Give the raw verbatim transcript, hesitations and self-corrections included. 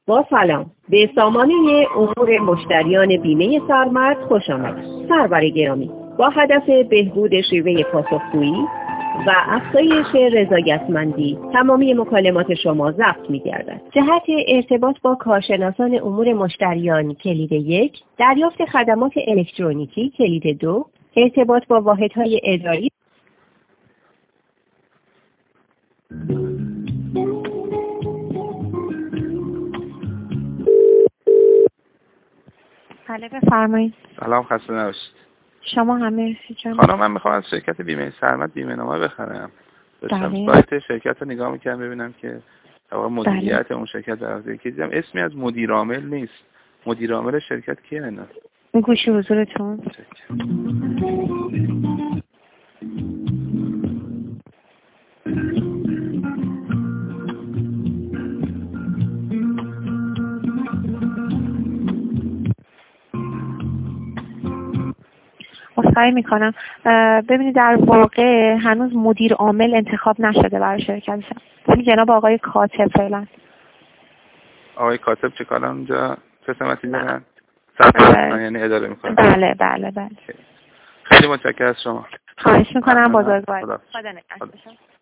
با سلام، به سامانه امور مشتریان بیمه سرمد خوش آمدید. سرور گرامی، با هدف بهبود شیوه پاسخگویی و افزایش رضایتمندی تمامی مکالمات شما ضبط می‌گردد. جهت ارتباط با کارشناسان امور مشتریان کلید یک، دریافت خدمات الکترونیکی کلید دو، ارتباط با واحدهای اداری. بله بفرمایید. سلام، خسته نباشید. شما هم مرسی جان. خانم، من میخوام از شرکت بیمه سرمد بیمه نامه بخرم. داشتم بله. سایت شرکت رو نگاه میکردم ببینم که طبعا مدیریت بله. اون شرکت در حوزه که دیدم اسمی از مدیر عامل نیست. مدیر عامل شرکت کیه اینا؟ گوشی حضورتون. اصخایی میکنم. ببینید در واقع هنوز مدیر عامل انتخاب نشده برای شرکت. جناب آقای کاتب فعلا. آقای کاتب چه کار اونجا؟ چه سمتی دارن؟ سرپرستن یعنی اداره میکنن؟ بله بله بله. خیلی متشکرم از شما. خواهش میکنم. بزرگوار. خدا نگهدار.